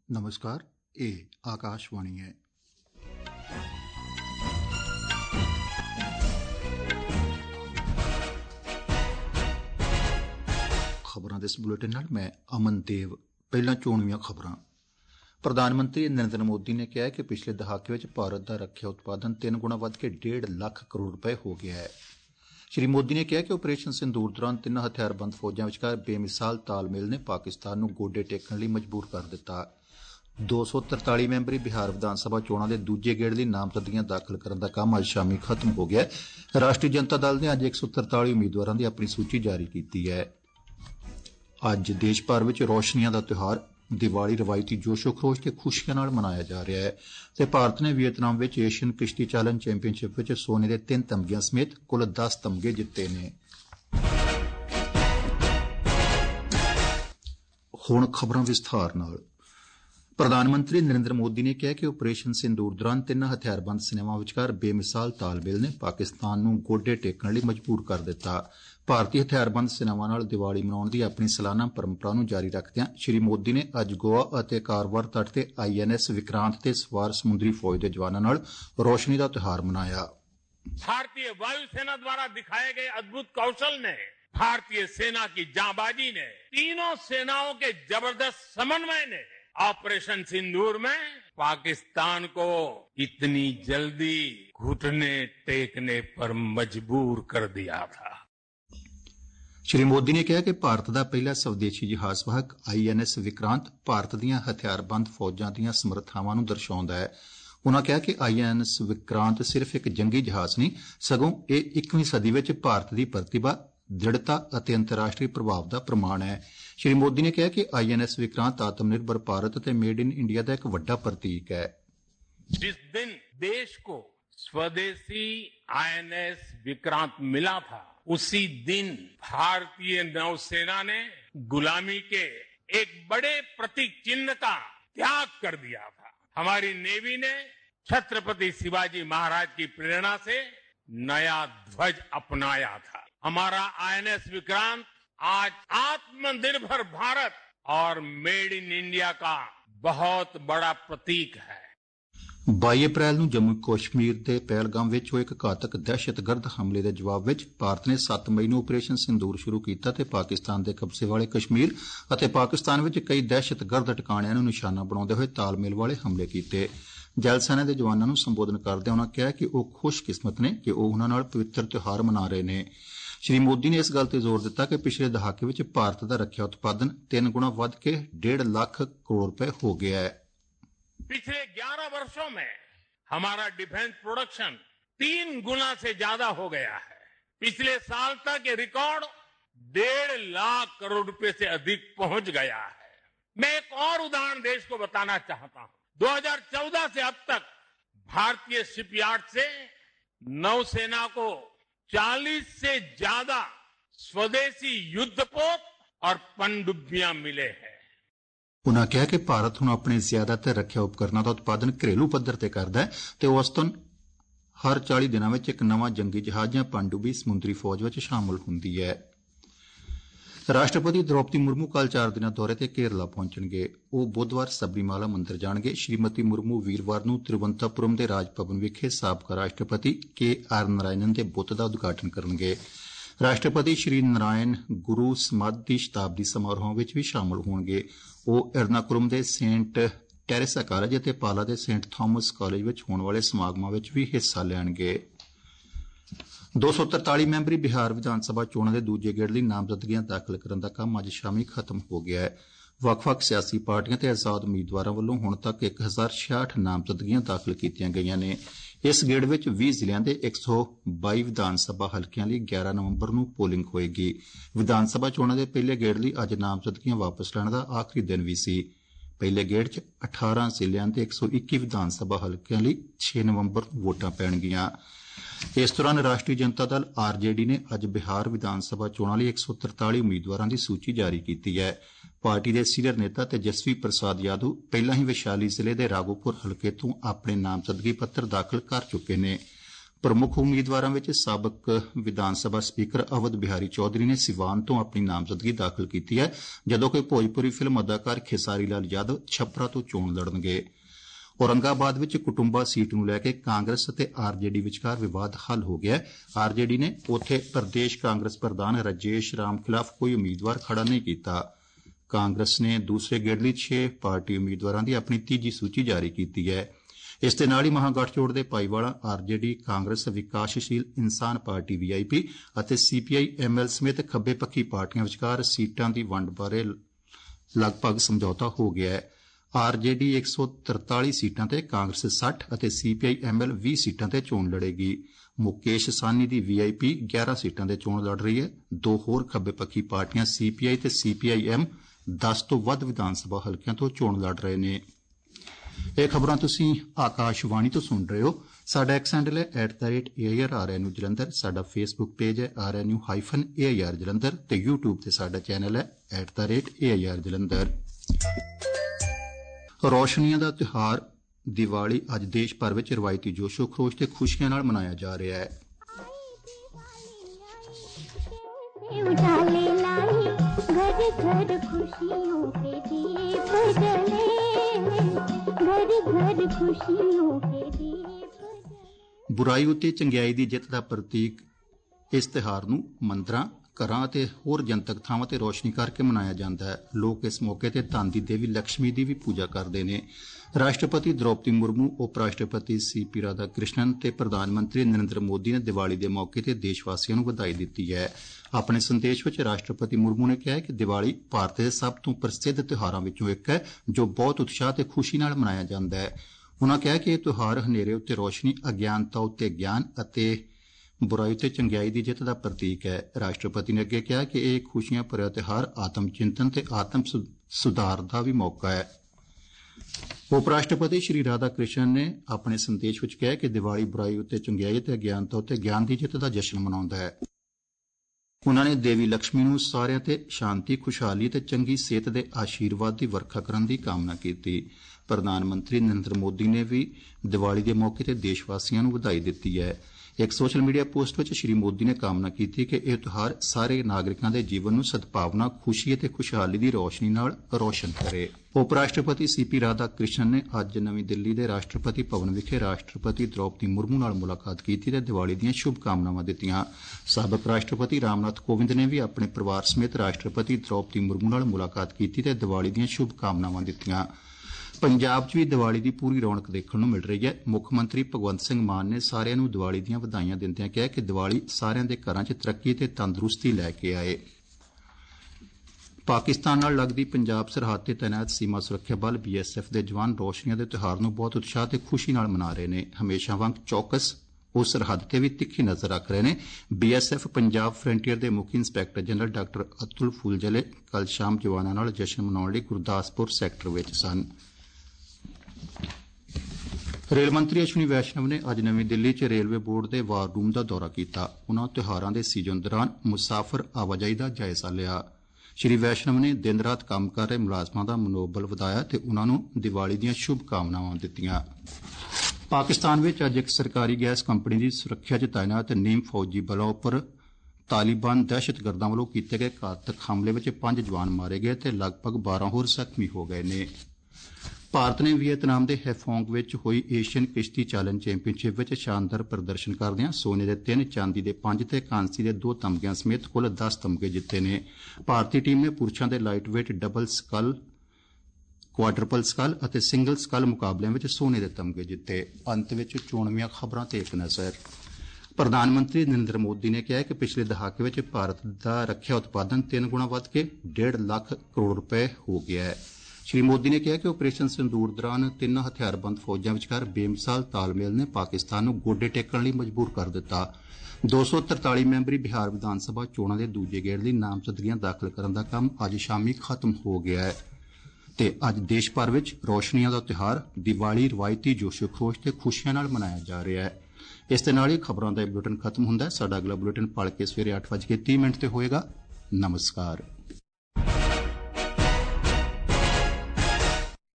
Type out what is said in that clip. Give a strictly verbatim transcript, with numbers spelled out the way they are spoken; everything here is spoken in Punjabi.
नमस्कार, ये आकाशवाणी है। खबरां दे इस बुलेटिन नाल मैं अमन देव। पहलां चोणवीआं खबरां। प्रधानमंत्री नरेंद्र मोदी ने कहा है कि पिछले दहाके विच भारत दा रक्षा उत्पादन तीन गुणा वध के डेढ़ लाख करोड़ रुपए हो गया है। श्री मोदी ने कहा कि ऑपरेशन सिंदूर दौरान तिन्नां हथियारबंद फौजां विचकार बेमिसाल तालमेल ने पाकिस्तान नूं गोडे टेकण लई मजबूर कर दिता। दो सौ तरताली मैंबरी बिहार विधान सभा चोणां दे दूजे गेड़ लई नामजदगियां दाखल करन दा काम अज शामी खत्म हो गया है। राष्ट्रीय जनता दल ने अज एक सौ तरताली उम्मीदवारां दी अपनी सूची जारी कीती है। अज देश भर विच रोशनियां दा त्योहार दिवाली रवायती जोशो खरोश ते खुशियां नाल मनाया जा रहा है ते भारत ने वियतनाम विच एशियन किश्ती चालन चैंपीयनशिप विच सोने दे तीन तमगियां समेत कुल दस तमगे जित्ते ने। हुण खबरां विस्तार नाल। प्रधानमंत्री नरेंद्र मोदी ने कहा कि ऑपरेशन सिंदूर दौरान तिन्ना हथियारबंद सेनावां विचकार बेमिसाल तालमेल ने पाकिस्तान नूं गोडे टेकण लई मजबूर कर दिता। भारतीय हथियारबंद सेनावां नाल दिवाली मनाउण दी अपनी सालाना परंपरा नूं जारी रखदिआं श्री मोदी ने अज गोवा अते कारवार तट ते आई एन एस विक्रांत ते सवार समुद्री फौज दे जवानां नाल रोशनी दा त्योहार मनाया। भारतीय वायुसेना द्वारा दिखाए गए अद्भुत कौशल ने, भारतीय सेना की जांबाजी ने, तीनों सेनाओं के जबरदस्त समन्वय ने ऑपरेशन सिंदूर में पाकिस्तान को इतनी जल्दी घुटने टेकने पर मजबूर कर दिया था। श्री मोदी ने कहा कि भारत का पहला स्वदेशी जहाज वाहक I N S Vikrant Bharat दीआं हथियारबंद फौजां दीआं समर्थावां नूं दर्शाउंदा है। उन्होंने कहा कि आई एन एस विक्रांत सिर्फ एक जंगी जहाज नहीं सगों यह इक्कीवीं सदी विच भारत की प्रतिभा, दृढ़ता अते अंतर्राष्ट्रीय प्रभाव का प्रमाण है। श्री मोदी ने कहा कि आई एन एस विक्रांत आत्मनिर्भर भारत ते मेड इन इंडिया का एक वड्डा प्रतीक है। जिस दिन देश को स्वदेशी आई एन एस विक्रांत मिला था, उसी दिन भारतीय नौसेना ने गुलामी के एक बड़े प्रतीक चिन्ह का त्याग कर दिया था। हमारी नेवी ने छत्रपति शिवाजी महाराज की प्रेरणा से नया ध्वज अपनाया था। हमारा आई एन एस विक्रांत आज आत्मनिर्भर भारत और मेड इन इंडिया का बहुत बड़ा प्रतीक है। बाई अप्रैल नूं जम्मू कश्मीर के पहलगाम विच होए एक घातक दहशतगर्द हमले के जवाब विच भारत ने सत्त मई नूं ऑपरेशन सिंदूर शुरू कीता ते पाकिस्तान के कब्जे वाले कश्मीर अते पाकिस्तान विच कई दहशतगर्द ठिकाणिਆਂ नूं निशाना बनाउंदे होए तालमेल वाले हमले कीते। जल सेना के जवानों नूं संबोधन करदे उन्होंने कहा कि वह खुशकिस्मत ने कि वह उन्हां नाल पवित्र त्योहार मना रहे ने। श्री मोदी ने इस गल ते जोर दिता कि पिछले दहाके विच भारत का रक्षा उत्पादन तीन गुणा वध के डेढ़ लाख करोड़ रुपए हो गया है। पिछले ग्यारह वर्षों में हमारा डिफेंस प्रोडक्शन तीन गुना से ज्यादा हो गया है। पिछले साल तक ये रिकॉर्ड डेढ़ लाख करोड़ रुपए से अधिक पहुंच गया है। मैं एक और उदाहरण देश को बताना चाहता हूं। दो हज़ार चौदह से अब तक भारतीय शिपयार्ड से नौसेना को चालीस से ज्यादा स्वदेशी युद्धपोत और पनडुब्बियां मिले हैं। उन्होंने कहा कि भारत हुण अपने ज्यादातर रक्षा उपकरणों का उत्पादन घरेलू पद्धर ते करदा है ते औसतन हर चाली दिनों में एक नवा जंगी जहाज या पनडुब्बी समुद्री फौज विच शामिल हुंदी है। राष्ट्रपति द्रौपदी मुर्मू कल चार दिना दौरे ते केरला पहुंचणगे। वह बुधवार सबरीमाला मंदिर जाणगे। श्रीमती मुर्मू वीरवार नूं तिरुवनंतपुरम के राजभवन विखे साबका राष्ट्रपति के आर नारायणन के बुत का उद्घाटन करनगे। राष्ट्रपति श्री नारायण गुरु समाधि शताब्दी समारोह विच भी शामिल होणगे। वह एर्नाकुलम के सेंट टेरेसा कालेज अते पाला के सेंट थॉमस कालेज विच होण वाले समागमां विच भी हिस्सा लैणगे। दो सौ तरताली मैंबरी बिहार विधान सभा चोणां दे दूजे गेड़ लई नामजदगियां दाखल करन दा काम अज शामी खत्म हो गया है। ਵੱਖ-ਵੱਖ सियासी पार्टियां ते आजाद उम्मीदवारां वल्लों हुण तक एक हजार छियासठ नामजदगियां दाखल कीतीआं गईआं ने। इस गेड़ विच ਵੀਹ ਜ਼ਿਲ੍ਹਿਆਂ ਦੇ एक सौ बाई विधान सभा हलकिਆਂ ਲਈ ग्यारह नवंबर ਨੂੰ ਪੋਲਿੰਗ ਹੋਏਗੀ। विधान सभा चोणां ਦੇ ਪਹਿਲੇ ਗੇੜ ਲਈ ਅੱਜ ਨਾਮਜ਼ਦਗੀਆਂ ਵਾਪਸ ਲੈਣ ਦਾ ਆਖਰੀ ਦਿਨ ਵੀ ਸੀ। ਪਹਿਲੇ ਗੇੜ 'ਚ अठारह ਜ਼ਿਲ੍ਹਿਆਂ ਦੇ एक सौ इक्की विधान सभा हलकिਆਂ ਲਈ छह नवंबर ਨੂੰ ਵੋਟਾਂ ਪੈਣਗੀਆਂ। इस दौरान राष्ट्रीय Janata Dal R J D ने अज बिहार विधान सभा चोणां लई एक सौ तरताली उम्मीदवारां की सूची जारी की है। पार्टी के सीनियर नेता ते जसवी प्रसाद यादव पहला ही वैशाली जिले के राघोपुर हलके तो अपने नामजदगी पत्र दाखिल कर चुके हैं। ਪ੍ਰਮੁੱਖ ਉਮੀਦਵਾਰਾਂ ਵਿੱਚ ਸਾਬਕ ਵਿਧਾਨ ਸਭਾ ਸਪੀਕਰ ਅਵਧ ਬਿਹਾਰੀ ਚੌਧਰੀ ਨੇ ਸਿਵਾਨ ਤੋਂ ਆਪਣੀ ਨਾਮਜ਼ਦਗੀ ਦਾਖਲ ਕੀਤੀ ਹੈ, ਜਦੋਂ ਕਿ ਭੋਜਪੁਰੀ ਫਿਲਮ ਅਦਾਕਾਰ ਖੇਸਾਰੀ ਲਾਲ ਯਾਦਵ ਛਪਰਾ ਤੋਂ ਚੋਣ ਲੜਨਗੇ। ਔਰੰਗਾਬਾਦ ਵਿੱਚ ਕੁਟੁੰਬਾ ਸੀਟ ਨੂੰ ਲੈ ਕੇ ਕਾਂਗਰਸ ਅਤੇ ਆਰਜੇਡੀ ਵਿਚਕਾਰ ਵਿਵਾਦ ਹੱਲ ਹੋ ਗਿਆ। ਆਰਜੇਡੀ ਨੇ ਉੱਥੇ ਪ੍ਰਦੇਸ਼ ਕਾਂਗਰਸ ਪ੍ਰਧਾਨ ਰਾਜੇਸ਼ ਰਾਮ ਖਿਲਾਫ ਕੋਈ ਉਮੀਦਵਾਰ ਖੜਾ ਨਹੀਂ ਕੀਤਾ। ਕਾਂਗਰਸ ਨੇ ਦੂਸਰੇ ਗੇੜ ਲਈ ਛੇ ਪਾਰਟੀ ਉਮੀਦਵਾਰਾਂ ਦੀ ਆਪਣੀ ਤੀਜੀ ਸੂਚੀ ਜਾਰੀ ਕੀਤੀ ਹੈ। ਇਸ ਦੇ ਨਾਲ ਹੀ ਮਹਾਗਠਜੋੜ ਦੇ ਭਾਈਵਾਲਾ RJD, Congress, Vikassheel Insaan party VIP ਅਤੇ ਸੀਪੀਆਈ ਐਮਐਲ ਸਮੇਤ ਖੱਬੇ ਪੱਖੀ ਪਾਰਟੀਆਂ ਵਿਚਕਾਰ ਸੀਟਾਂ ਦੀ ਵੰਡ ਬਾਰੇ ਲਗਭਗ ਸਮਝੌਤਾ ਹੋ ਗਿਆ ਹੈ। ਆਰਜੇਡੀ ਇੱਕ ਸੌ ਤਰਤਾਲੀ ਸੀਟਾਂ ਤੇ, ਕਾਂਗਰਸ ਸੱਠ ਅਤੇ ਸੀਪੀਆਈ ਐਮਐਲ ਵੀਹ ਸੀਟਾਂ ਤੇ ਚੋਣ ਲੜੇਗੀ। ਮੁਕੇਸ਼ ਸਾਹਨੀ ਦੀ ਵੀਆਈਪੀ ਗਿਆਰਾਂ ਸੀਟਾਂ ਤੇ ਚੋਣ ਲੜ ਰਹੀ ਹੈ। ਦੋ ਹੋਰ ਖੱਬੇ ਪੱਖੀ ਪਾਰਟੀਆਂ ਸੀਪੀਆਈ ਤੇ ਸੀਪੀਆਈ ਐਮ ਦਸ ਤੋਂ ਵੱਧ ਵਿਧਾਨ ਸਭਾ ਹਲਕਿਆਂ ਤੋਂ ਚੋਣ ਲੜ ਰਹੇ ਨੇ। ਇਹ ਖਬਰਾਂ ਤੁਸੀਂ ਆਕਾਸ਼ਵਾਣੀ ਤੋਂ ਸੁਣ ਰਹੇ ਹੋ। ਸਾਡਾ ਐਕਸ ਹੈਂਡਲ ਹੈ at the rate A I R R N U Jalandhar. ਸਾਡਾ ਫੇਸਬੁੱਕ ਪੇਜ ਹੈ R N U hyphen A I R Jalandhar ਤੇ ਯੂਟਿਊਬ ਤੇ ਸਾਡਾ ਚੈਨਲ ਹੈ at the rate A I R Jalandhar. ਰੌਸ਼ਨੀਆਂ ਦਾ ਤਿਉਹਾਰ ਦੀਵਾਲੀ ਅੱਜ ਦੇਸ਼ ਭਰ ਵਿੱਚ ਰਵਾਇਤੀ ਜੋਸ਼ੋ ਖਰੋਸ਼ ਤੇ ਖੁਸ਼ੀਆਂ ਨਾਲ ਮਨਾਇਆ ਜਾ ਰਿਹਾ ਹੈ। ਬੁਰਾਈ ਉੱਤੇ ਚੰਗਿਆਈ ਦੀ ਜਿੱਤ ਦਾ ਪ੍ਰਤੀਕ ਇਸ ਤਿਉਹਾਰ ਨੂੰ ਮੰਦਰਾਂ, ਘਰਾਂ ਅਤੇ ਹੋਰ ਜਨਤਕ ਥਾਵਾਂ ਤੇ ਰੋਸ਼ਨੀ ਕਰਕੇ ਮਨਾਇਆ ਜਾਂਦਾ ਹੈ। ਲੋਕ ਇਸ ਮੌਕੇ ਤੇ ਧਨ ਦੀ ਦੇਵੀ ਲక్ష్ਮੀ ਦੀ ਵੀ ਪੂਜਾ ਕਰਦੇ ਨੇ। ਰਾਸ਼ਟਰਪਤੀ ਦ੍ਰੌਪਦੀ ਮੁਰਮੂ, ਉਪ ਰਾਸ਼ਟਰਪਤੀ ਸੀ ਪੀ ਰਾਧਾ ਕ੍ਰਿਸ਼ਨਨ ਤੇ ਪ੍ਰਧਾਨ ਮੰਤਰੀ ਨਰਿੰਦਰ ਮੋਦੀ ਨੇ ਦੀਵਾਲੀ ਦੇ ਮੌਕੇ ਤੇ ਦੇਸ਼ ਵਾਸੀਆਂ ਨੂੰ ਵਧਾਈ ਦਿੱਤੀ ਹੈ। ਆਪਣੇ ਸੰਦੇਸ਼ ਵਿੱਚ ਰਾਸ਼ਟਰਪਤੀ ਮੁਰਮੂ ਨੇ ਕਿਹਾ ਕਿ ਦੀਵਾਲੀ ਭਾਰਤ ਦੇ ਸਭ ਤੋਂ ਪ੍ਰਸਿੱਧ ਤਿਉਹਾਰਾਂ ਵਿੱਚੋਂ ਇੱਕ ਹੈ, ਜੋ ਬਹੁਤ ਉਤਸ਼ਾਹ ਤੇ ਖੁਸ਼ੀ ਨਾਲ ਮਨਾਇਆ ਜਾਂਦਾ ਹੈ। ਉਨ੍ਹਾਂ ਕਿਹਾ ਕਿ ਇਹ ਤਿਉਹਾਰ ਹਨੇਰੇ ਉੱਤੇ ਰੋਸ਼ਨੀ, ਅਗਿਆਨਤਾ ਉੱਤੇ ਗਿਆਨ ਅਤੇ ਬੁਰਾਈ ਉੱਤੇ ਚੰਗਿਆਈ ਦੀ ਜਿੱਤ ਦਾ ਪ੍ਰਤੀਕ ਹੈ। ਰਾਸ਼ਟਰਪਤੀ ਨੇ ਅੱਗੇ ਕਿਹਾ ਕਿ ਇਹ ਖੁਸ਼ੀਆਂ ਭਰਿਆ ਤਿਉਹਾਰ ਆਤਮ ਚਿੰਤਨ ਤੇ ਆਤਮ ਸੁਧਾਰ ਦਾ ਵੀ ਮੌਕਾ ਹੈ। ਉਪ ਰਾਸ਼ਟਰਪਤੀ ਸ਼੍ਰੀ ਰਾਧਾ ਕ੍ਰਿਸ਼ਨਨ ਨੇ ਆਪਣੇ ਸੰਦੇਸ਼ ਵਿੱਚ ਕਿਹਾ ਕਿ ਦੀਵਾਲੀ ਬੁਰਾਈ ਉੱਤੇ ਚੰਗਿਆਈ ਤੇ ਅਗਿਆਨਤਾ ਉੱਤੇ ਗਿਆਨ ਦੀ ਜਿੱਤ ਦਾ ਜਸ਼ਨ ਮਨਾਉਂਦਾ ਹੈ। ਉਨ੍ਹਾਂ ਨੇ ਦੇਵੀ ਲక్ష్ਮੀ ਨੂੰ ਸਾਰਿਆਂ ਤੇ ਸ਼ਾਂਤੀ, ਖੁਸ਼ਹਾਲੀ ਤੇ ਚੰਗੀ ਸਿਹਤ ਦੇ ਆਸ਼ੀਰਵਾਦ ਦੀ ਵਰਖਾ ਕਰਨ ਦੀ ਕਾਮਨਾ ਕੀਤੀ। ਪ੍ਰਧਾਨ ਮੰਤਰੀ ਨਰਿੰਦਰ ਮੋਦੀ ਨੇ ਵੀ ਦੀਵਾਲੀ ਦੇ ਮੌਕੇ ਤੇ ਦੇਸ਼ ਵਾਸੀਆਂ ਨੂੰ ਵਧਾਈ ਦਿੱਤੀ ਹੈ। ਇੱਕ ਸੋਸ਼ਲ ਮੀਡੀਆ ਪੋਸਟ ਵਿੱਚ ਸ਼੍ਰੀ ਮੋਦੀ ਨੇ ਕਾਮਨਾ ਕੀਤੀ ਕਿ ਇਹ ਤਿਉਹਾਰ ਸਾਰੇ ਨਾਗਰਿਕਾਂ ਦੇ ਜੀਵਨ ਨੂੰ ਸਦਭਾਵਨਾ, ਖੁਸ਼ੀ ਅਤੇ ਖੁਸ਼ਹਾਲੀ ਦੀ ਰੋਸ਼ਨੀ ਨਾਲ ਰੋਸ਼ਨ ਕਰੇ। ਉਪ ਰਾਸ਼ਟਰਪਤੀ ਸੀ ਪੀ ਰਾਧਾ ਕ੍ਰਿਸ਼ਨਨ ਨੇ ਅੱਜ ਨਵੀਂ ਦਿੱਲੀ ਦੇ ਰਾਸ਼ਟਰਪਤੀ ਭਵਨ ਵਿਖੇ ਰਾਸ਼ਟਰਪਤੀ ਦ੍ਰੌਪਦੀ ਮੁਰਮੂ ਨਾਲ ਮੁਲਾਕਾਤ ਕੀਤੀ ਤੇ ਦੀਵਾਲੀ ਦੀਆਂ ਸ਼ੁਭ ਕਾਮਨਾਵਾਂ ਦਿੱਤੀਆਂ। ਸਾਬਕ ਰਾਸ਼ਟਰਪਤੀ ਰਾਮਨਾਥ ਕੋਵਿੰਦ ਨੇ ਵੀ ਆਪਣੇ ਪਰਿਵਾਰ ਸਮੇਤ ਰਾਸ਼ਟਰਪਤੀ ਦ੍ਰੌਪਦੀ ਮੁਰਮੂ ਨਾਲ ਮੁਲਾਕਾਤ ਕੀਤੀ ਤੇ ਦੀਵਾਲੀ ਦੀਆਂ ਸ਼ੁਭ ਕਾਮਨਾਵਾਂ ਦਿੱਤੀਆਂ। ਪੰਜਾਬ 'ਚ ਵੀ ਦੀਵਾਲੀ ਦੀ ਪੂਰੀ ਰੌਣਕ ਦੇਖਣ ਨੂੰ ਮਿਲ ਰਹੀ ਹੈ। ਮੁੱਖ ਮੰਤਰੀ ਭਗਵੰਤ ਸਿੰਘ ਮਾਨ ਨੇ ਸਾਰਿਆਂ ਨੂੰ ਦੀਵਾਲੀ ਦੀਆਂ ਵਧਾਈਆਂ ਦਿੰਦਿਆਂ ਕਿਹਾ ਕਿ ਦੀਵਾਲੀ ਸਾਰਿਆਂ ਦੇ ਘਰਾਂ 'ਚ ਤਰੱਕੀ ਤੇ ਤੰਦਰੁਸਤੀ ਲੈ ਕੇ ਆਏ। ਪਾਕਿਸਤਾਨ ਨਾਲ ਲੱਗਦੀ ਪੰਜਾਬ ਸਰਹੱਦ ਤੇ ਤੈਨਾਤ ਸੀਮਾ ਸੁਰੱਖਿਆ ਬਲ ਬੀ ਐਸ ਐਫ ਦੇ ਜਵਾਨ ਰੋਸ਼ਨੀਆਂ ਦੇ ਤਿਉਹਾਰ ਨੂੰ ਬਹੁਤ ਉਤਸ਼ਾਹ ਤੇ ਖੁਸ਼ੀ ਨਾਲ ਮਨਾ ਰਹੇ ਨੇ। ਹਮੇਸ਼ਾ ਵਾਂਗ ਚੌਕਸ ਉਹ ਸਰਹੱਦ ਤੇ ਵੀ ਤਿੱਖੀ ਨਜ਼ਰ ਰੱਖ ਰਹੇ ਨੇ। B S F Punjab frontier ਦੇ ਮੁਖੀ inspector general doctor Atul Fulzele ਕੱਲ ਸ਼ਾਮ ਜਵਾਨਾਂ ਨਾਲ ਜਸ਼ਨ ਮਨਾਉਣ ਲਈ ਗੁਰਦਾਸਪੁਰ ਸੈਕਟਰ ਵਿੱਚ ਸਨ। ਰੇਲ ਮੰਤਰੀ ਅਸ਼ਵਨੀ ਵੈਸ਼ਨਵ ਨੇ ਅੱਜ ਨਵੀਂ ਦਿੱਲੀ 'ਚ ਰੇਲਵੇ ਬੋਰਡ ਦੇ ਵਾਰ ਰੂਮ ਦਾ ਦੌਰਾ ਕੀਤਾ। ਉਨ੍ਹਾਂ ਤਿਉਹਾਰਾਂ ਦੇ ਸੀਜ਼ਨ ਦੌਰਾਨ ਮੁਸਾਫਰ ਆਵਾਜਾਈ ਦਾ ਜਾਇਜ਼ਾ ਲਿਆ। ਸ਼੍ਰੀ ਵੈਸ਼ਨਵ ਨੇ ਦਿਨ ਰਾਤ ਕੰਮ ਕਰ ਰਹੇ ਮੁਲਾਜ਼ਮਾਂ ਦਾ ਮਨੋਬਲ ਵਧਾਇਆ ਤੇ ਉਨ੍ਹਾਂ ਨੂੰ ਦੀਵਾਲੀ ਦੀਆਂ ਸ਼ੁਭ ਕਾਮਨਾਵਾਂ ਦਿੱਤੀਆਂ। ਪਾਕਿਸਤਾਨ ਵਿੱਚ ਅੱਜ ਇੱਕ ਸਰਕਾਰੀ ਗੈਸ ਕੰਪਨੀ ਦੀ ਸੁਰੱਖਿਆ 'ਚ ਤਾਇਨਾਤ ਨੀਮ ਫੌਜੀ ਬਲਾਂ ਉੱਪਰ ਤਾਲਿਬਾਨ ਦਹਿਸ਼ਤਗਰਦਾਂ ਵੱਲੋਂ ਕੀਤੇ ਗਏ ਘਾਤਕ ਹਮਲੇ ਵਿੱਚ ਪੰਜ ਜਵਾਨ ਮਾਰੇ ਗਏ ਤੇ ਲਗਭਗ ਬਾਰਾਂ ਹੋਰ ਜ਼ਖਮੀ ਹੋ ਗਏ ਨੇ। ਭਾਰਤ ਨੇ ਵੀਅਤਨਾਮ ਦੇ ਹੈਫੋਂਗ ਵਿੱਚ ਹੋਈ ਏਸ਼ੀਅਨ ਕਿਸ਼ਤੀ ਚਾਲਨ ਚੈਂਪੀਅਨਸ਼ਿਪ ਵਿੱਚ ਸ਼ਾਨਦਾਰ ਪ੍ਰਦਰਸ਼ਨ ਕਰਦਿਆਂ ਸੋਨੇ ਦੇ ਤਿੰਨ, ਚਾਂਦੀ ਦੇ ਪੰਜ ਤੇ ਕਾਂਸੀ ਦੇ ਦੋ ਤਮਗਿਆਂ ਸਮੇਤ ਕੁੱਲ ਦਸ ਤਮਗੇ ਜਿੱਤੇ ਨੇ। ਭਾਰਤੀ ਟੀਮ ਨੇ ਪੁਰਸ਼ਾਂ ਦੇ ਲਾਈਟ ਵੇਟ, ਡਬਲ ਸਕਲ, ਕੁਆਡਰਪਲ ਸਕਲ ਅਤੇ ਸਿੰਗਲ ਸਕਲ ਮੁਕਾਬਲਿਆਂ ਵਿੱਚ ਸੋਨੇ ਦੇ ਤਮਗੇ ਜਿੱਤੇ। ਅੰਤ ਵਿੱਚ ਚੋਣਵੀਆਂ ਖਬਰਾਂ ਤੇ ਇੱਕ ਨਜ਼ਰ। ਪ੍ਰਧਾਨ ਮੰਤਰੀ ਨਰਿੰਦਰ ਮੋਦੀ ਨੇ ਕਿਹਾ ਕਿ ਪਿਛਲੇ ਦਹਾਕੇ ਵਿੱਚ ਭਾਰਤ ਦਾ ਰੱਖਿਆ ਉਤਪਾਦਨ ਤਿੰਨ ਗੁਣਾ ਵੱਧ ਕੇ ਡੇਢ ਲੱਖ ਕਰੋੜ ਰੁਪਏ ਹੋ ਗਿਆ ਹੈ। ਸ਼੍ਰੀ ਮੋਦੀ ਨੇ ਕਿਹਾ ਕਿ ਆਪਰੇਸ਼ਨ ਸਿੰਦੂਰ ਦੌਰਾਨ ਤਿੰਨ ਹਥਿਆਰਬੰਦ ਫੌਜਾਂ ਵਿਚਕਾਰ ਬੇਮਿਸਾਲ ਤਾਲਮੇਲ ਨੇ ਪਾਕਿਸਤਾਨ ਨੂੰ ਗੋਡੇ ਟੇਕਣ ਲਈ ਮਜਬੂਰ ਕਰ ਦਿੱਤਾ। ਦੋ ਸੌ ਤਰਤਾਲੀ ਮੈਂਬਰੀ ਬਿਹਾਰ ਵਿਧਾਨ ਸਭਾ ਚੋਣਾਂ ਦੇ ਦੂਜੇ ਗੇੜ ਲਈ ਨਾਮਜ਼ਦਗੀਆਂ ਦਾਖਲ ਕਰਨ ਦਾ ਕੰਮ ਅੱਜ ਸ਼ਾਮੀ ਖਤਮ ਹੋ ਗਿਆ ਹੈ ਤੇ ਅੱਜ ਦੇਸ਼ ਭਰ ਵਿੱਚ ਰੋਸ਼ਨੀਆਂ ਦਾ ਤਿਉਹਾਰ ਦੀਵਾਲੀ ਰਵਾਇਤੀ ਜੋਸ਼ੋ ਖਰੋਸ਼ ਤੇ ਖੁਸ਼ੀਆਂ ਨਾਲ ਮਨਾਇਆ ਜਾ ਰਿਹਾ ਹੈ। ਇਸ ਦੇ ਨਾਲ ਹੀ ਖਬਰਾਂ ਦਾ ਬੁਲੇਟਿਨ ਖਤਮ ਹੁੰਦਾ ਹੈ। ਸਾਡਾ ਅਗਲਾ ਬੁਲੇਟਿਨ ਭਲਕੇ ਸਵੇਰੇ ਅੱਠ ਵਜੇ ਤੀਹ ਮਿੰਟ ਤੇ ਹੋਏਗਾ। ਨਮਸਕਾਰ।